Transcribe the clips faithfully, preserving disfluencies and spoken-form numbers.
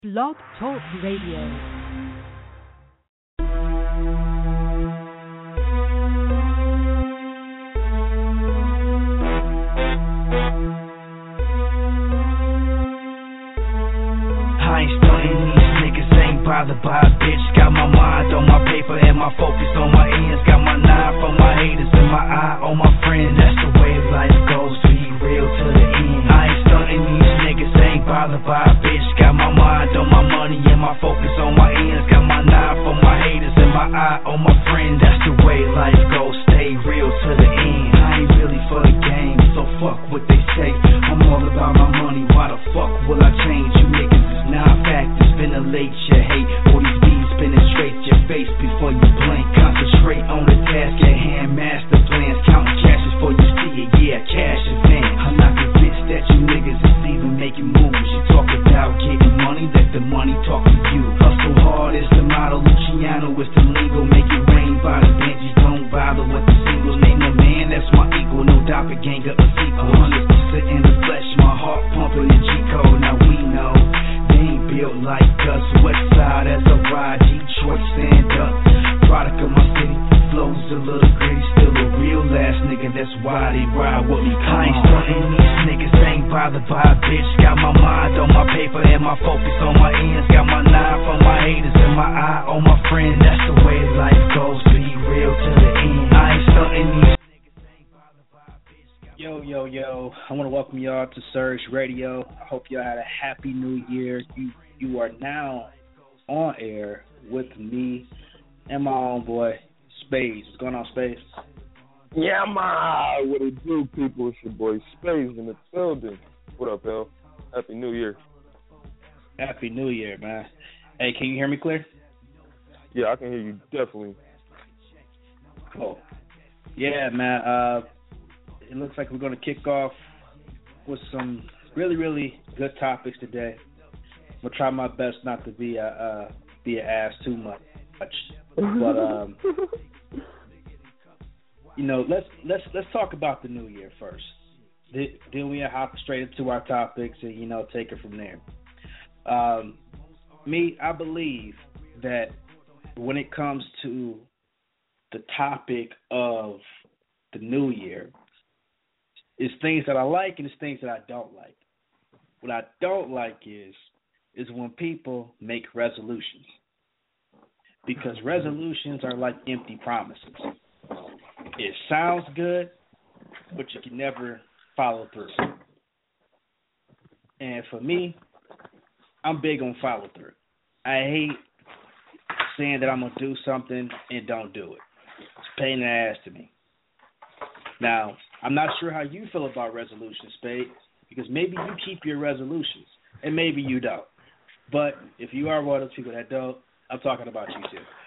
Blog Talk Radio. Bothered by a bitch, got my mind on my paper and my focus on my ends. Got my knife on my haters and my eye on my friends. That's the way life goes, be real to the end. I ain't stunting these niggas, ain't bothered by a bitch. Got my mind on my money and my focus on my ends. Got my knife on my haters and my eye on my friends. That's the way life goes, stay real to the end. I ain't really for the game, so fuck what they say. I'm all about my money, why the fuck will I change? You niggas is non-factors, ventilate your hate. All these beats penetrate your face before you blink. Concentrate on the task at hand, master plans. Counting cash before you see it, yeah, cash is in. I'm not convinced that you niggas is even making moves. You talk about getting money, let the money talk to you. Hustle hard is the motto, Luciano is the lingo. Make it rain by the Benjis, don't bother with the singles. Name a man, that's my equal, no doppelganger or sequel. one hundred percent in the flesh, my heart pumping the G-code. Now we know they ain't built like us. West side as a ride, Detroit stand up. Product of my city, flows a little gritty. Still a real ass nigga, that's why they ride with me. I ain't stunting these niggas, ain't bothered by a bitch. Got my mind on my paper and my focus on my ends. Got my knife on my haters and my eye on my friends. That's the way life goes, be real to the end. I ain't stunting these. Yo, yo, yo, I want to welcome y'all to Surge Radio. I hope y'all had a happy new year. You you are now on air with me and my own boy, Spades. What's going on, Spades? Yeah, man. What it do, people? It's your boy, Spades, in the building. What up, L? Happy New Year. Happy New Year, man. Hey, can you hear me clear? Yeah, I can hear you definitely. Cool. Yeah, man. Uh, it looks like we're going to kick off with some really, really good topics today. I'm gonna try my best not to be a uh, be an ass too much, but um, you know, let's let's let's talk about the new year first. Then we hop straight into our topics and you know take it from there. Um, me, I believe that when it comes to the topic of the new year, it's things that I like and it's things that I don't like. What I don't like is is when people make resolutions. Because resolutions are like empty promises. It sounds good, but you can never follow through. And for me, I'm big on follow through. I hate saying that I'm going to do something and don't do it. It's a pain in the ass to me. Now, I'm not sure how you feel about resolutions, Spade, because maybe you keep your resolutions, and maybe you don't. But if you are one of those people that don't, I'm talking about you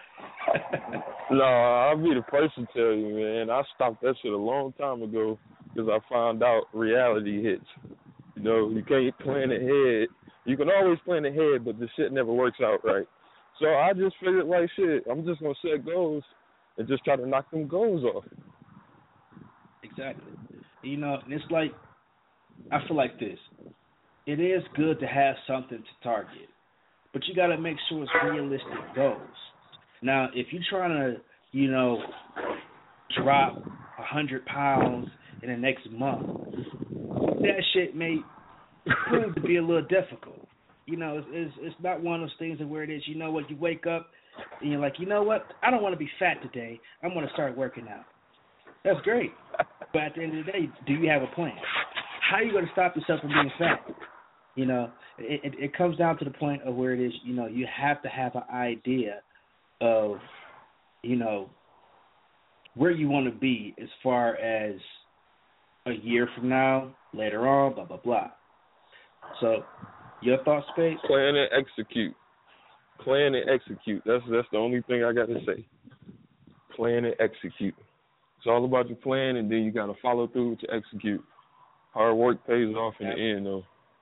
too. No, I'll be the person to tell you, man. I stopped that shit a long time ago because I found out reality hits. You know, you can't plan ahead. You can always plan ahead, but the shit never works out right. So I just figured, like, shit, I'm just going to set goals and just try to knock them goals off. Exactly. You know, it's like, I feel like this. It is good to have something to target, but you got to make sure it's realistic goals. Now, if you're trying to, you know, drop one hundred pounds in the next month, that shit may prove to be a little difficult. You know, it's, it's, it's not one of those things where it is, you know what, you wake up and you're like, you know what, I don't want to be fat today. I'm going to start working out. That's great. But at the end of the day, do you have a plan? How are you going to stop yourself from being fat? You know, it, it, it comes down to the point of where it is, you know, you have to have an idea of, you know, where you want to be as far as a year from now, later on, blah, blah, blah. So, your thoughts, Spade? Plan and execute. Plan and execute. That's that's the only thing I got to say. Plan and execute. It's all about your plan, and then you got to follow through to execute. Hard work pays off in Absolutely. the end, though.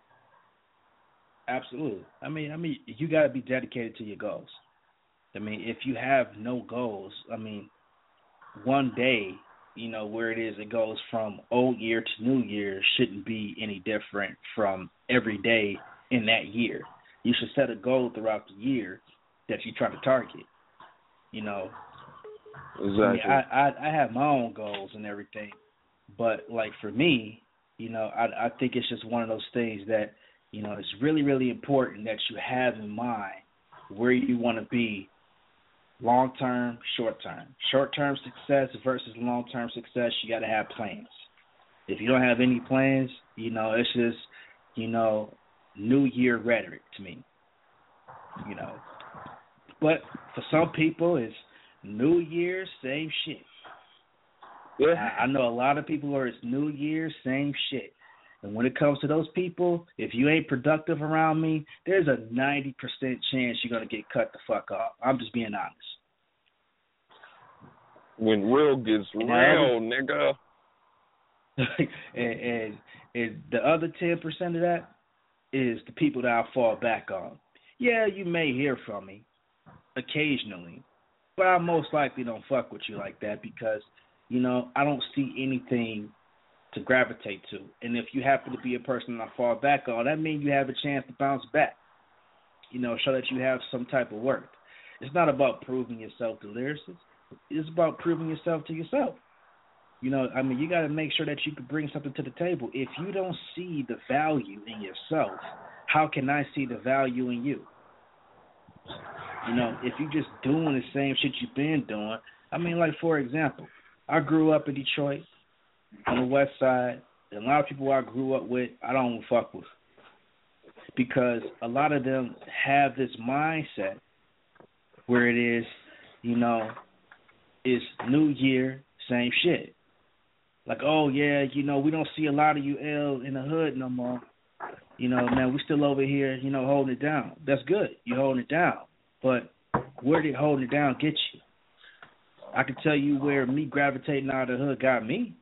Absolutely. I mean, I mean, you got to be dedicated to your goals. I mean, if you have no goals, I mean, one day, you know, where it is, it goes from old year to new year shouldn't be any different from every day in that year. you should set a goal throughout the year that you try to target. You know, Exactly. I, mean, I, I I have my own goals and everything, but like for me, you know, I I think it's just one of those things that, you know, it's really really important that you have in mind where you want to be, long term, short term. Short term success versus long term success, you got to have plans. If you don't have any plans, you know, it's just, you know, New Year rhetoric to me. You know, but for some people, it's New Year, same shit. Yeah. I, I know a lot of people where it's New Year, same shit. And when it comes to those people, if you ain't productive around me, there's a ninety percent chance you're going to get cut the fuck off. I'm just being honest. When real gets And real, nigga. and, and, and the other ten percent of that is the people that I fall back on. Yeah, you may hear from me occasionally, but I most likely don't fuck with you like that because, you know, I don't see anything to gravitate to. And if you happen to be a person I fall back on, that means you have a chance to bounce back. You know, show that you have some type of worth. It's not about proving yourself to lyricists. It's about proving yourself to yourself. You know, I mean, you got to make sure that you can bring something to the table. If you don't see the value in yourself, how can I see the value in you? You know, if you're just doing the same shit you've been doing, I mean, like, for example, I grew up in Detroit on the west side, and a lot of people I grew up with, I don't fuck with. Because a lot of them have this mindset where it is, you know, it's New Year, same shit. Like, oh, yeah, you know, we don't see a lot of you L in the hood no more. You know, man, we still over here, you know, holding it down. That's good. You're holding it down. But where did holding it down get you? I can tell you where me gravitating out of the hood got me.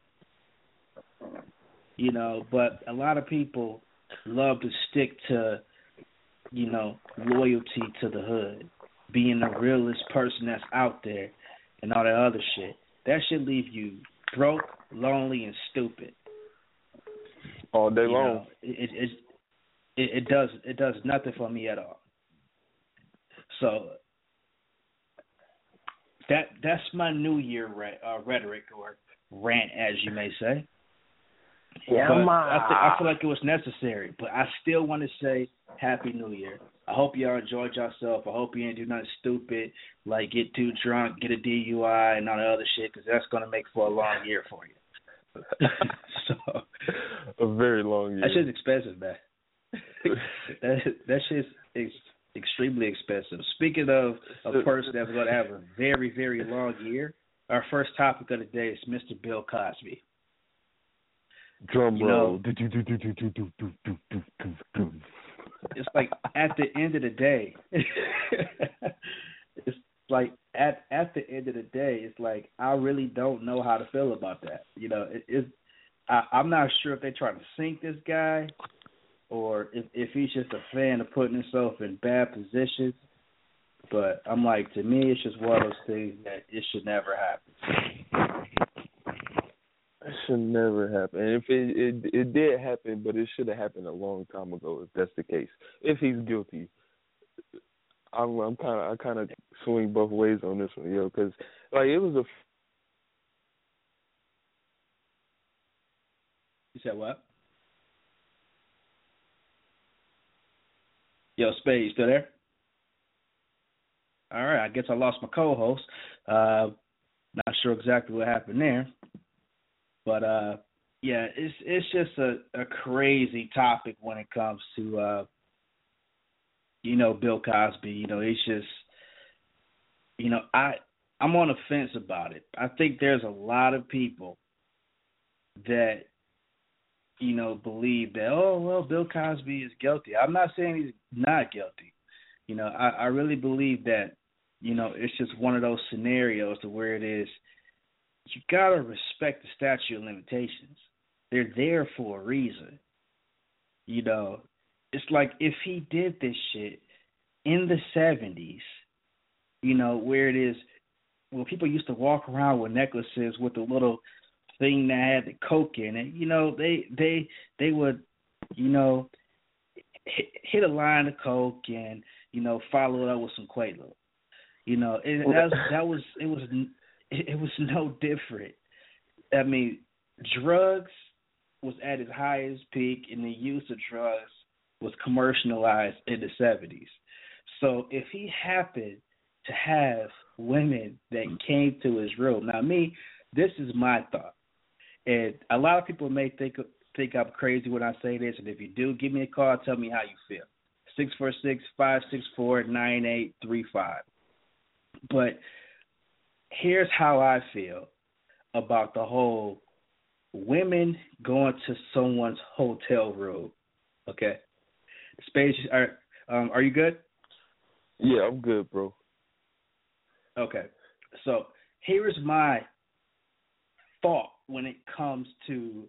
You know, but a lot of people love to stick to, you know, loyalty to the hood, being the realest person that's out there and all that other shit. That should leave you broke, lonely, and stupid. All day you long. Know, it, it, it, it does it does nothing for me at all. So that that's my New Year re- uh, rhetoric or rant, as you may say. Yeah, but I, th- I feel like it was necessary, but I still want to say Happy New Year. I hope y'all enjoyed yourself. I hope you didn't do nothing stupid, like get too drunk, get a D U I, and all the other shit, because that's going to make for a long year for you. so, a very long year. That shit's expensive, man. that that shit's ex- extremely expensive. Speaking of a person that's going to have a very, very long year, our first topic of the day is Mister Bill Cosby. Drum you roll. Know, it's like at the end of the day, it's like at at the end of the day, it's like I really don't know how to feel about that. You know, it, it's I, I'm not sure if they're trying to sink this guy or if, if he's just a fan of putting himself in bad positions. But I'm like, to me, it's just one of those things that it should never happen. It should never happen. And if it, it it did happen, but it should have happened a long time ago. If that's the case, if he's guilty, I'm I'm kind of I kind of swing both ways on this one, yo, because like it was a. You said what? Yo, Spade, you still there? All right, I guess I lost my co-host. Uh, not sure exactly what happened there. But, uh, yeah, it's it's just a, a crazy topic when it comes to, uh, you know, Bill Cosby. You know, it's just, you know, I, I'm on the fence about it. I think there's a lot of people that, you know, believe that, oh, well, Bill Cosby is guilty. I'm not saying he's not guilty. You know, I, I really believe that, you know, it's just one of those scenarios to where it is, you got to respect the statute of limitations. They're there for a reason. You know, it's like if he did this shit in the seventies, you know, where it is, well, people used to walk around with necklaces with a little thing that had the coke in it, you know, they, they, they would, you know, hit, hit a line of coke and you know follow it up with some Quaalude. You know, it, that was that was it was it was no different. I mean, drugs was at its highest peak, and the use of drugs was commercialized in the seventies. So if he happened to have women that came to his room, now me, this is my thought, and a lot of people may think think I'm crazy when I say this, and if you do, give me a call, tell me how you feel. six four six, five six four, nine eight three five. But here's how I feel about the whole women going to someone's hotel room. Okay, Space, are um, are you good? Yeah, I'm good, bro. Okay, so here's my thought when it comes to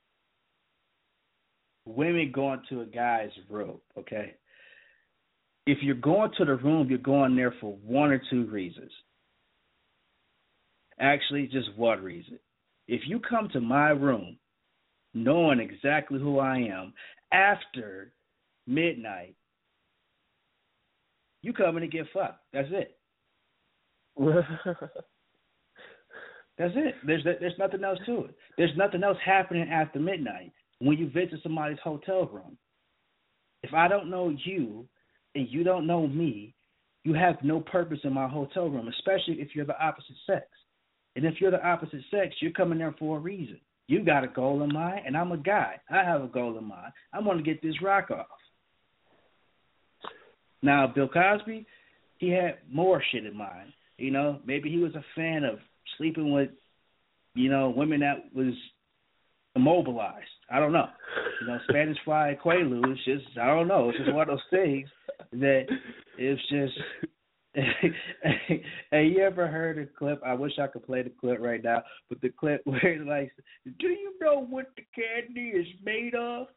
women going to a guy's room. Okay, if you're going to the room, you're going there for one or two reasons. Actually, just one reason. If you come to my room knowing exactly who I am after midnight, you coming to get fucked. That's it. That's it. There's there's nothing else to it. There's nothing else happening after midnight when you visit somebody's hotel room. If I don't know you and you don't know me, you have no purpose in my hotel room, especially if you're the opposite sex. And if you're the opposite sex, you're coming there for a reason. You got a goal in mind, and I'm a guy. I have a goal in mind. I'm going to get this rock off. Now, Bill Cosby, he had more shit in mind. You know, maybe he was a fan of sleeping with, you know, women that was immobilized. I don't know. You know, Spanish Fly Quaalude, it's just, I don't know. It's just one of those things that it's just... Hey, you ever heard a clip? I wish I could play the clip right now, but the clip where it's like, do you know what the candy is made of?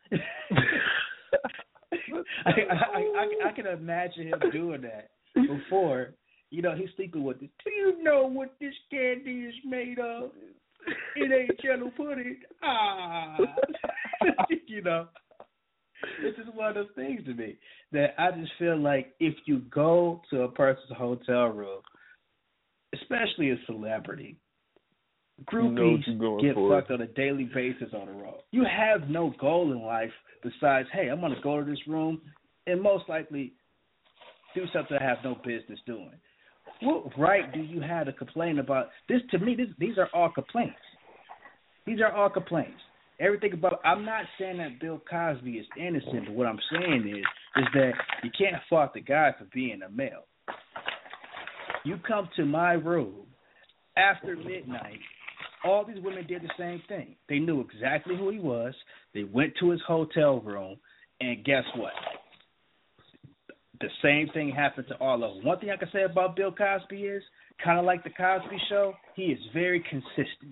I, I, I, I can imagine him doing that before. You know, he's sleeping with this. Do you know what this candy is made of? It ain't jello pudding. Ah. You know. This is one of those things to me that I just feel like if you go to a person's hotel room, especially a celebrity, groupies you know get fucked on a daily basis on the road. You have no goal in life besides, hey, I'm going to go to this room and most likely do something I have no business doing. What right do you have to complain about this? To me, this, these are all complaints. These are all complaints. Everything about, I'm not saying that Bill Cosby is innocent, but what I'm saying is, is that you can't fault the guy for being a male. You come to my room after midnight, all these women did the same thing. They knew exactly who he was. They went to his hotel room, and guess what? The same thing happened to all of them. One thing I can say about Bill Cosby is, kind of like the Cosby Show, he is very consistent.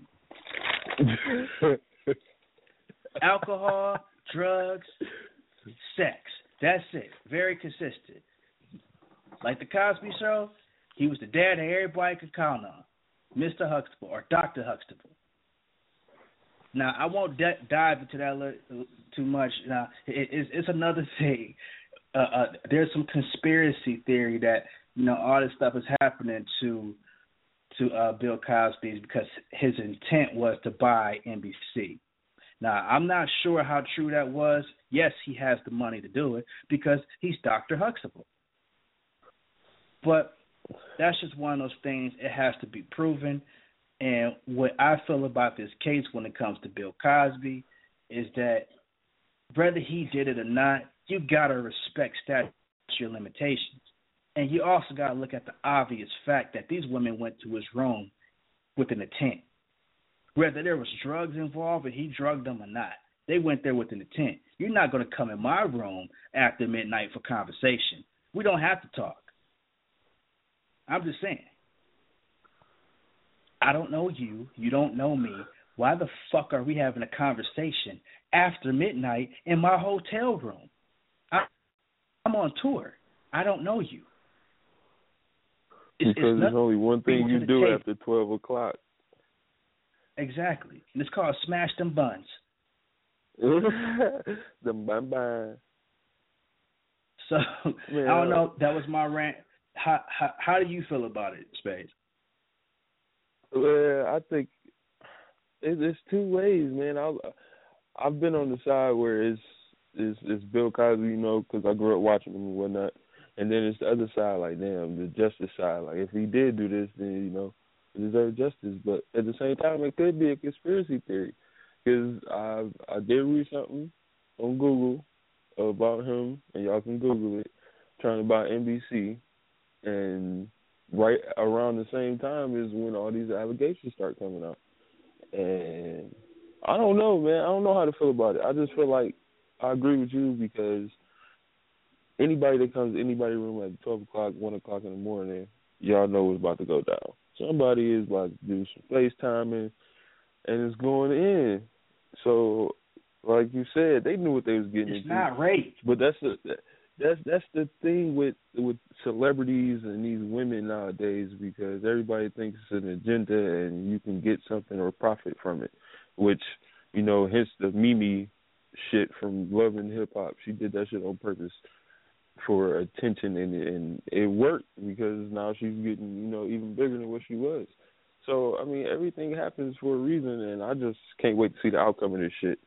Alcohol, drugs, sex. That's it. Very consistent. Like the Cosby Show, he was the dad that everybody could count on, Mister Huxtable or Doctor Huxtable. Now, I won't de- dive into that li- too much. Now, it, it's, it's another thing. Uh, uh, there's some conspiracy theory that, you know, all this stuff is happening to to uh, Bill Cosby because his intent was to buy N B C. Now, I'm not sure how true that was. Yes, he has the money to do it because he's Doctor Huxtable. But that's just one of those things. It has to be proven. And what I feel about this case when it comes to Bill Cosby is that whether he did it or not, you got to respect statute of limitations. And you also got to look at the obvious fact that these women went to his room with an intent. Whether there was drugs involved and he drugged them or not, they went there with an intent. You're not going to come in my room after midnight for conversation. We don't have to talk. I'm just saying. I don't know you. You don't know me. Why the fuck are we having a conversation after midnight in my hotel room? I, I'm on tour. I don't know you. It's, because it's there's only one thing you do after twelve o'clock. Exactly. And it's called smash them buns. Them bun bun. So Man, I don't know. That was my rant. How how how do you feel about it, Spades? Well, I think it, it's two ways, man. I I've been on the side where it's it's, it's Bill Cosby, you know, because I grew up watching him and whatnot, and then it's the other side, like damn, the justice side. Like if he did do this, then you know, he deserves justice. But at the same time, it could be a conspiracy theory, because I I did read something on Google about him, and y'all can Google it, trying to buy N B C, and right around the same time is when all these allegations start coming out. And I don't know, man. I don't know how to feel about it. I just feel like I agree with you, because anybody that comes to anybody's room at twelve o'clock, one o'clock in the morning, y'all know what's about to go down. Somebody is about to do some FaceTiming, and it's going in. So, like you said, they knew what they was getting it's into. It's not rape. But that's the that's that's the thing with with celebrities and these women nowadays, because everybody thinks it's an agenda and you can get something or profit from it, which, you know, hence the Mimi shit from Love and Hip Hop. She did that shit on purpose for attention, and, and it worked, because now she's getting, you know, even bigger than what she was. So, I mean, everything happens for a reason, and I just can't wait to see the outcome of this shit.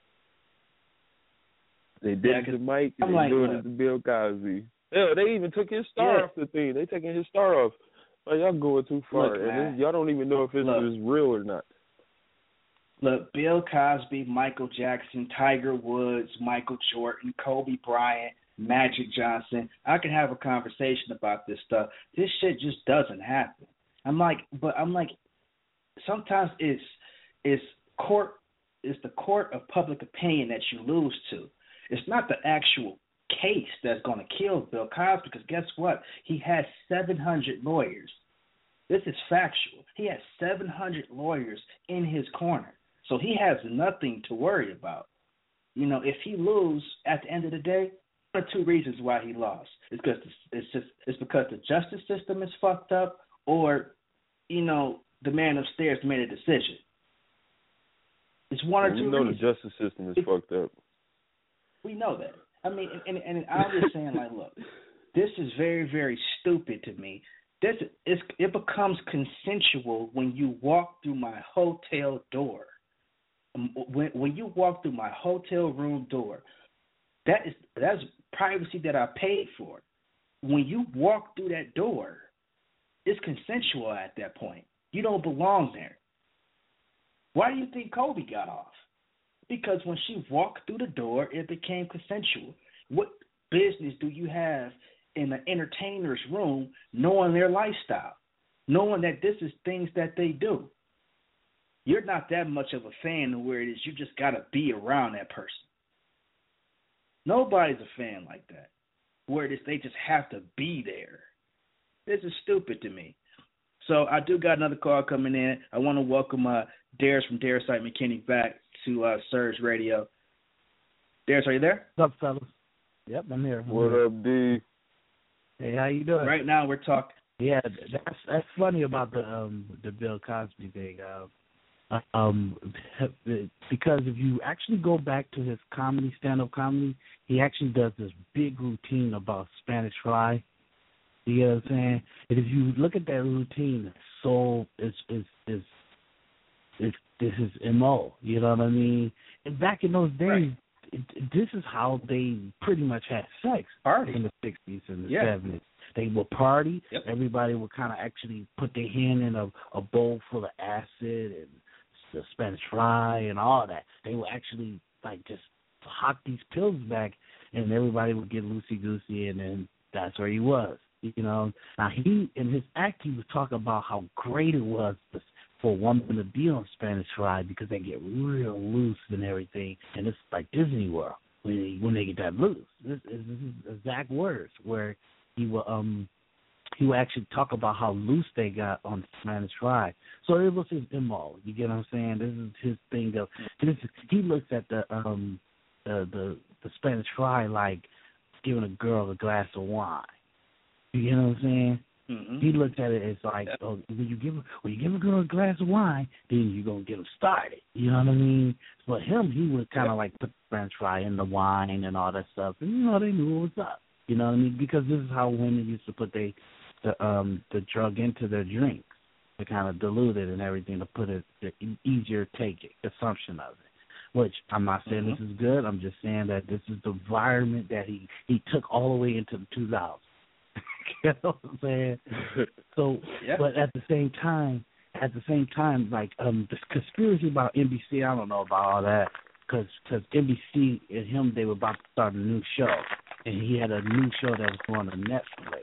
They did yeah, it to Mike, and I'm they like, doing look, it to Bill Cosby. Hell, they even took his star yeah. off the thing. They taking his star off. Like, y'all going too far, Look, and man, this, y'all don't even know if this look, is real or not. Look, Bill Cosby, Michael Jackson, Tiger Woods, Michael Jordan, Kobe Bryant, Magic Johnson. I can have a conversation about this stuff. This shit just doesn't happen. I'm like, but I'm like, sometimes it's it's court, it's the court of public opinion that you lose to. It's not the actual case that's going to kill Bill Cosby, because guess what? He has seven hundred lawyers. This is factual. He has seven hundred lawyers in his corner. So he has nothing to worry about. You know, if he lose at the end of the day, there are two reasons why he lost. It's because it's just it's because the justice system is fucked up, or, you know, the man upstairs made a decision. It's one or well, two we know reasons. the justice system is it, fucked up. We know that. I mean, and, and, and I'm just saying, like, look, this is very, very stupid to me. This is, it becomes consensual when you walk through my hotel door. When when you walk through my hotel room door, that is that's privacy that I paid for. When you walk through that door, it's consensual at that point. You don't belong there. Why do you think Kobe got off? Because when she walked through the door, it became consensual. What business do you have in an entertainer's room knowing their lifestyle, knowing that this is things that they do? You're not that much of a fan where it is you just got to be around that person. Nobody's a fan like that, where it is they just have to be there. This is stupid to me. So I do got another call coming in. I want to welcome uh, Darius from Darius Site Mechanic back to uh, Surge Radio. Darius, are you there? What's up, fellas? Yep, I'm here. I'm What here. up, D? Hey, how you doing? Right now we're talking. Yeah, that's that's funny about the um the Bill Cosby thing. Uh, um, because if you actually go back to his comedy, stand-up comedy, he actually does this big routine about Spanish Fly. You know what I'm saying? And if you look at that routine, it's so it's it's it's it's this is M O. You know what I mean? And back in those days, Right. it, this is how they pretty much had sex Party. in the sixties and the Yeah. seventies. They would party. Yep. Everybody would kind of actually put their hand in a, a bowl full of acid and the Spanish Fly and all that. They would actually like just hock these pills back, and everybody would get loosey goosey, and then that's where he was. You know, now he in his act he was talking about how great it was for a woman to be on Spanish Fly because they get real loose and everything, and it's like Disney World when they, when they get that loose. This is, this is exact words where he will um he will actually talk about how loose they got on Spanish Fly. So it was his M O. You get what I'm saying? This is his thing of this is, he looks at the um the, the the Spanish Fly like giving a girl a glass of wine. You know what I'm saying? Mm-hmm. He looks at it as like, Yep. oh, when you give when you give a girl a glass of wine, then you're gonna get them started. You know what I mean? But him, he would kind of Yep. like put the French fry in the wine and all that stuff, and you know they knew what was up. You know what I mean? Because this is how women used to put they the um the drug into their drinks to kind of dilute it and everything to put it the easier take it, consumption of it. Which I'm not saying mm-hmm. this is good. I'm just saying that this is the environment that he he took all the way into the two thousands. You know what I'm saying? So, yeah. But at the same time, at the same time, like um, this conspiracy about N B C, I don't know about all that, because because N B C and him, they were about to start a new show, and he had a new show that was going on Netflix.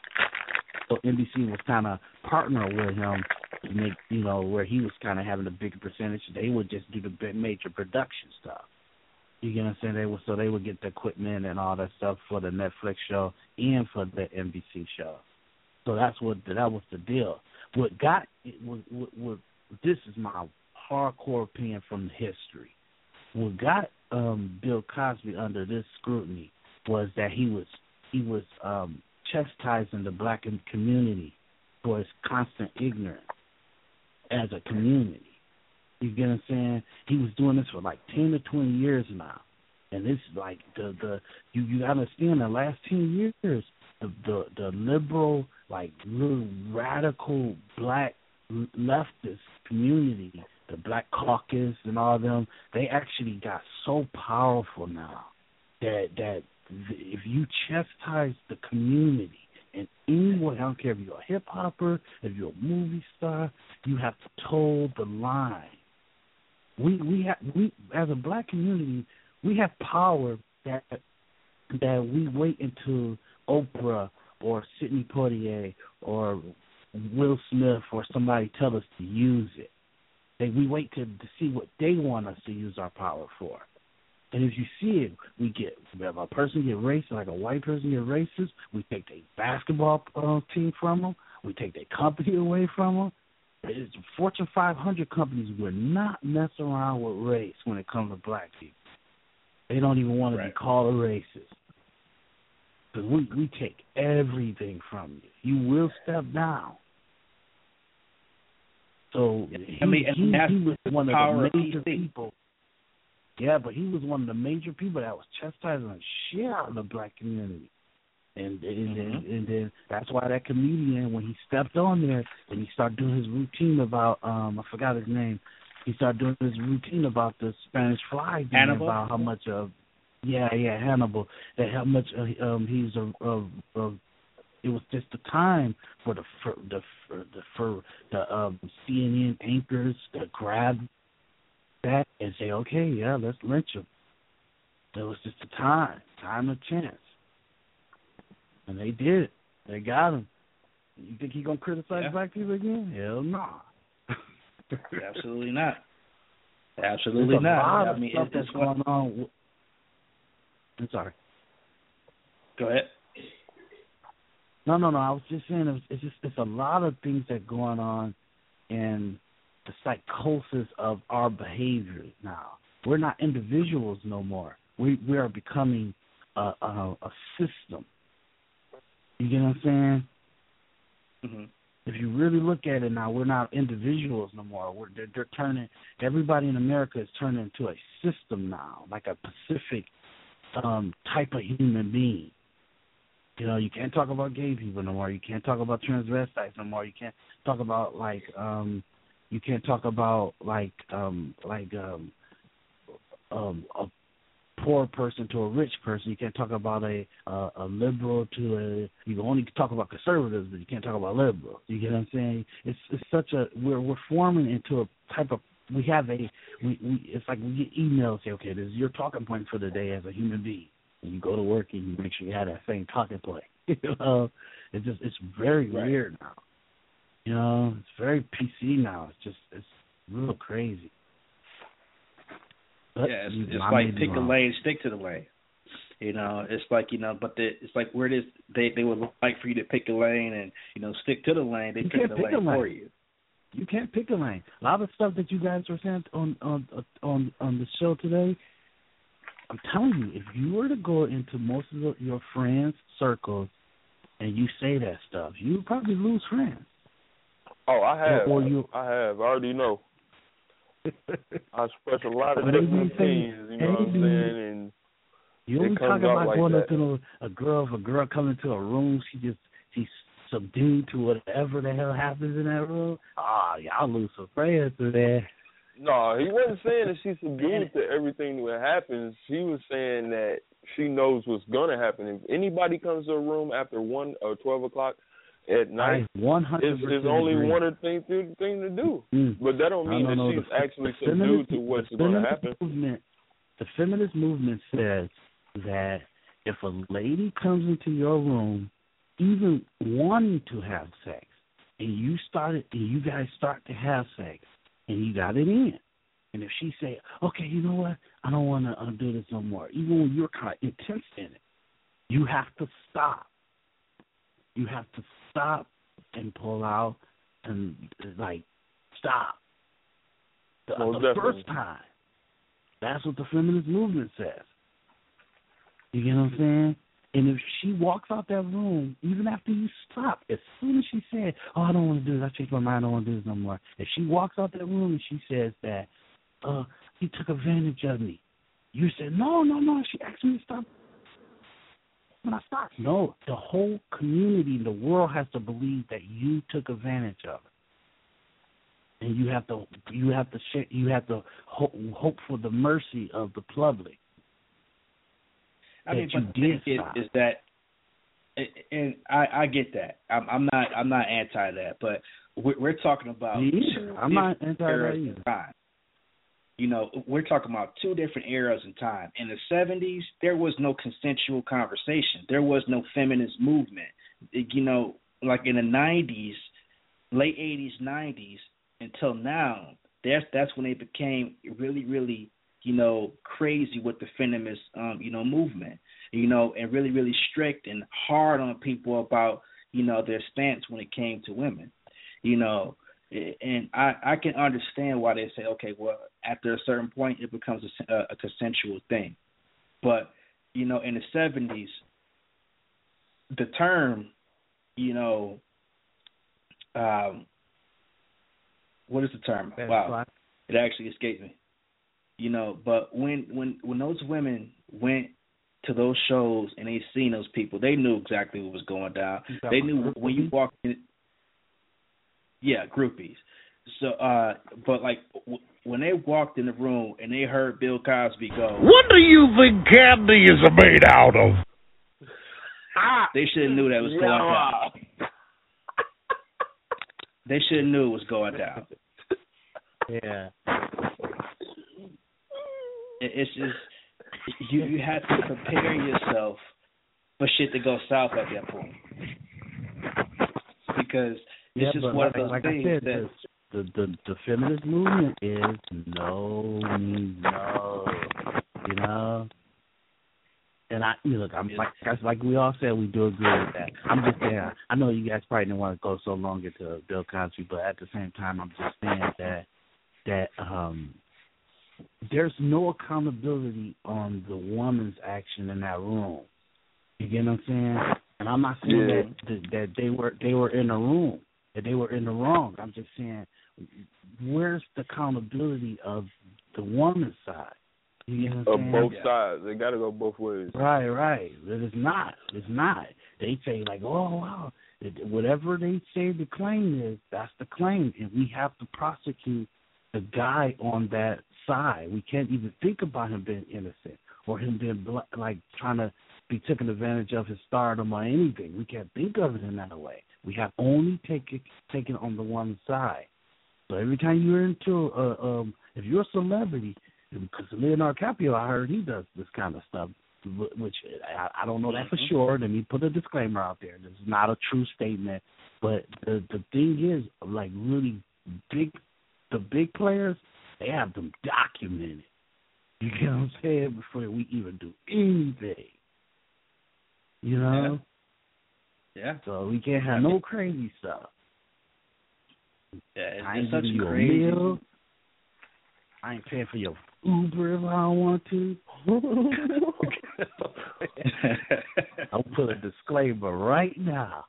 So N B C was kind of partnering with him to make, you know, where he was kind of having a bigger percentage. They would just do the major production stuff. You get what I'm saying? They would, so they would get the equipment and all that stuff for the Netflix show and for the N B C show. So that's what that was the deal. What got what, what, what this is my hardcore opinion from history. What got um, Bill Cosby under this scrutiny was that he was he was um, chastising the black community for his constant ignorance as a community. You get what I'm saying? He was doing this for like ten to twenty years now. And this like the, the you, you understand the last ten years the, the the liberal, like real radical black leftist community, the Black Caucus and all of them, they actually got so powerful now that that if you chastise the community in any way, I don't care if you're a hip hopper, if you're a movie star, you have to toe the line. We we have we as a black community, we have power that that we wait until Oprah or Sidney Poitier or Will Smith or somebody tell us to use it. They, we wait to, to see what they want us to use our power for. And if you see it, we get if a person get racist, like a white person get racist, we take their basketball uh, team from them, we take their company away from them. It's Fortune five hundred companies will not mess around with race when it comes to black people. They don't even want to be called a racist. Because we, we take everything from you. You will step down. So he, I mean, he, he was one of the major of people. Yeah, but he was one of the major people that was chastising the shit out of the black community. And, and, mm-hmm. and, and then that's why that comedian, when he stepped on there and he started doing his routine about, um, I forgot his name, he started doing his routine about the Spanish fly, Hannibal? about how much of, yeah, yeah, Hannibal, that how much uh, um, he's a, a, a, it was just the time for the for the for the for the um, C N N anchors to grab that and say, okay, yeah, let's lynch him. It was just a time, time and chance. And they did it. They got him. You think he gonna criticize yeah. black people again? Hell no. Absolutely not. Absolutely There's a not. lot I of mean, stuff it's that's going on. I'm sorry. Go ahead. No, no, no. I was just saying it's, it's just it's a lot of things that are going on in the psychosis of our behavior now. We're not individuals no more. We we are becoming a, a, a system. You get what I'm saying? Mm-hmm. If you really look at it now, we're not individuals no more. We're they're, they're turning. Everybody in America is turning into a system now, like a Pacific um, type of human being. You know, you can't talk about gay people no more. You can't talk about transvestites no more. You can't talk about like um, you can't talk about like um, like um, um, a poor person to a rich person. You can't talk about a uh, a liberal to a. You can only talk about conservatives, but you can't talk about liberals. You get what I'm saying? It's it's such a we're we're forming into a type of. We have a we, we it's like we get emails say, okay, this is your talking point for the day as a human being. And you go to work and you make sure you have that same talking point. you know, it's just it's very right. weird now. You know, it's very P C now. It's just it's real crazy. But yeah, it's, it's like pick wrong. a lane, stick to the lane. You know, it's like you know, but the, it's like where it is. They they would like for you to pick a lane and you know stick to the lane. They you pick can't the pick lane, a lane for you. You can't pick a lane. A lot of stuff that you guys were saying on on on on the show today. I'm telling you, if you were to go into most of the, your friends' circles and you say that stuff, you would probably lose friends. Oh, I have. Or, or you, I have. I already know. I express a lot of Maybe different say- opinions, you know what I'm maybe- saying? And You only it comes talking out about like going that. up to a, a girl, if a girl comes into a room, she just she's subdued to whatever the hell happens in that room. Ah, oh, y'all lose some friends to that. No, he wasn't saying that she's subdued to everything that happens. He was saying that she knows what's gonna happen. If anybody comes to a room after one or twelve o'clock at night, one hundred percent it's, it's only agree. one thing thing, thing to do. Mm. But that don't mean no, no, that no. she's the, actually the subdued feminist, to what's the gonna feminist happen. Movement, the feminist movement says that if a lady comes into your room, even wanting to have sex, and you started, and you guys start to have sex, and you got it in, and if she say, okay, you know what, I don't want to do this no more, even when you're kind of intense in it, you have to stop. You have to stop and pull out and, like, stop. The, Well, the definitely. first time. That's what the feminist movement says. You get what I'm saying? And if she walks out that room, even after you stop, as soon as she said, oh, I don't want to do this, I changed my mind, I don't want to do this no more. If she walks out that room and she says that, uh, he took advantage of me, you said, no, no, no, she asked me to stop. When I stopped. No, the whole community, the world has to believe that you took advantage of it. And you have to, you have to, share, you have to hope, hope for the mercy of the public. I mean, but the thing is, is that, and I, I get that. I'm, I'm not, I'm not anti that, but we're, we're talking about. Yeah, I'm not anti that either. Time. You know, we're talking about two different eras in time. In the seventies, there was no consensual conversation. There was no feminist movement. You know, like in the nineties, late eighties, nineties, until now, that's that's when they became really, really, you know, crazy with the feminist, um, you know, movement, you know, and really, really strict and hard on people about, you know, their stance when it came to women, you know. And I, I can understand why they say, okay, well, after a certain point, it becomes a, a consensual thing. But, you know, in the seventies, the term, you know, um, what is the term? That's wow, right. It actually escaped me. You know, but when, when, when those women went to those shows and they seen those people, they knew exactly what was going down. They knew when you walked in. Yeah, groupies. So, uh, but like w- when they walked in the room and they heard Bill Cosby go, "What do you think candy is made out of?" They should have knew that was going down. They should have knew it was going down. Yeah. It, it's just you. You have to prepare yourself for shit to go south at that point, because. It's yeah, just but one like, of those like things I said, that the, the the feminist movement is no means no, you know. And I you know, look, I'm like that's like we all said, we do agree with that. I'm just saying, I know you guys probably didn't want to go so long into Bill Cosby, but at the same time, I'm just saying that that um, there's no accountability on the woman's action in that room. You get what I'm saying? And I'm not saying yeah. that that they were they were in the room, that they were in the wrong. I'm just saying, where's the accountability of the woman's side? You know what I'm Of saying? both Yeah. sides. They got to go both ways. Right, right. But it's not. It's not. They say, like, oh, wow. Whatever they say the claim is, that's the claim. And we have to prosecute the guy on that side. We can't even think about him being innocent or him being, like, trying to be taken advantage of his stardom or anything. We can't think of it in that way. We have only take it, taken on the one side. So every time you're into, uh, um, if you're a celebrity, because Leonardo DiCaprio, I heard he does this kind of stuff, which I, I don't know that for sure. Let me put a disclaimer out there. This is not a true statement. But the the thing is, like, really big, the big players, they have them documented. You get what I'm saying? Before we even do anything. You know? Yeah. yeah. So we can't have no crazy stuff. Yeah, it's, I ain't it's such giving you crazy. a meal. I ain't paying for your Uber if I don't want to. I'll put a disclaimer right now.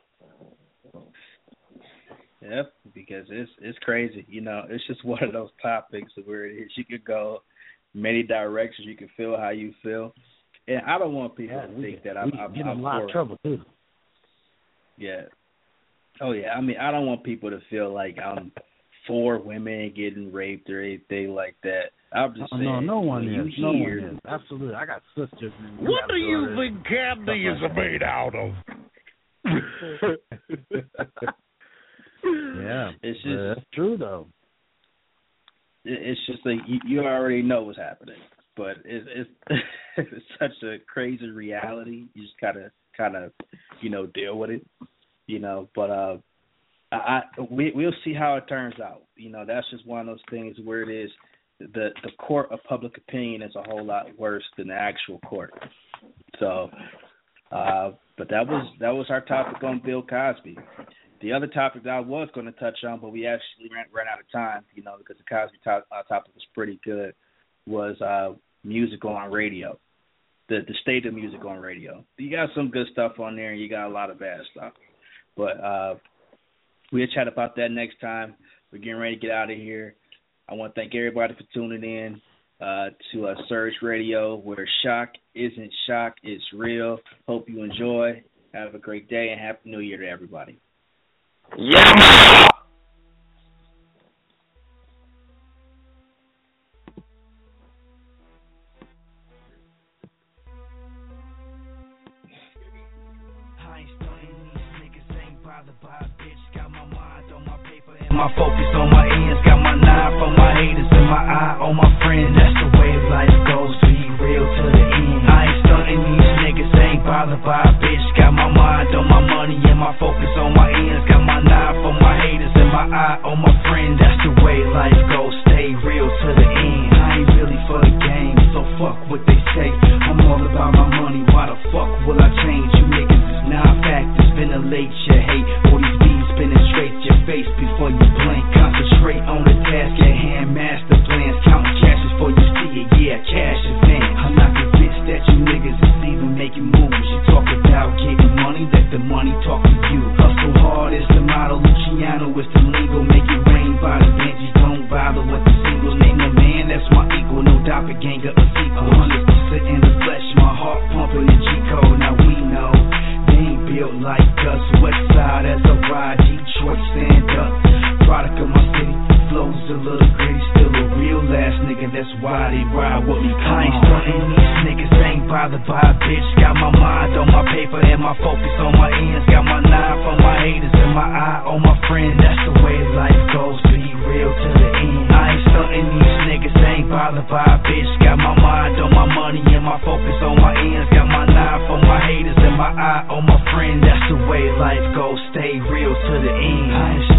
Yep, because it's it's crazy. You know, it's just one of those topics where it is. You could go many directions. You can feel how you feel. And I don't want people Yeah, to we, think that I'm, we I'm, get in I'm a lot for of trouble too. Yeah. Oh yeah. I mean, I don't want people to feel like I'm for women getting raped or anything like that. I'm just oh, saying. No, no one you is. No hear, one is. Absolutely. I got sisters. And we What got do you daughters, think candy stuff is like made out of? Yeah, It's just yeah, that's true though. it- it's just like you, you already know what's happening, but it, it's it's such a crazy reality. You just gotta kind of you know deal with it, you know. But uh, I, I we we'll see how it turns out. You know, that's just one of those things where it is the the court of public opinion is a whole lot worse than the actual court. So, uh, but that was that was our topic on Bill Cosby. The other topic that I was going to touch on, but we actually ran, ran out of time, you know, because the Cosby top, uh, topic was pretty good, was uh, music on radio, the the state of music on radio. You got some good stuff on there, and you got a lot of bad stuff. But uh, we'll chat about that next time. We're getting ready to get out of here. I want to thank everybody for tuning in uh, to uh, Surge Radio, where shock isn't shock, it's real. Hope you enjoy. Have a great day, and Happy New Year to everybody. Yeah. My focus on my ends, got my knife on my haters and my eye on my friends. That's the way life goes, be real to the end. I ain't stunting these niggas, ain't bothered by a bitch. Got my mind on my money and my focus on my ends. Got my knife on my haters and my eye on my friends. That's the way life goes, stay real to the end. I ain't really for the game, so fuck what they say. I'm all about my money, why the fuck will I change? You niggas is non-factors, ventilate your hate. All these beats spinning straight to your face before you blink. Concentrate on the task at hand, master plans. Counting cash before you see it, yeah, cash advance. I'm not convinced that you niggas is even making moves. You talk about getting money, let the money talk to you. Hustle hard is the motto, Luciano is the lingo. Make it rain by the Benjis, don't bother with the singles. Name no man, that's my equal, no doppelganger or sequel. one hundred percent in the flesh, my heart pumping the G-code. Now we know they ain't built like us. West side as I ride, Detroit stand up. Product of my city, flows a little gritty, still a real ass nigga, that's why they ride with me. I ain't stunting these niggas, ain't bothered by a bitch. Got my mind on my paper and my focus on my ends. Got my knife on my haters and my eye on my friends. That's the way life goes, be real to the end. I ain't stunting these niggas, ain't bothered by a bitch. Got my mind on my money and my focus on my ends. Got my knife on my haters and my eye on my friends. That's the way life goes, stay real to the end. I ain't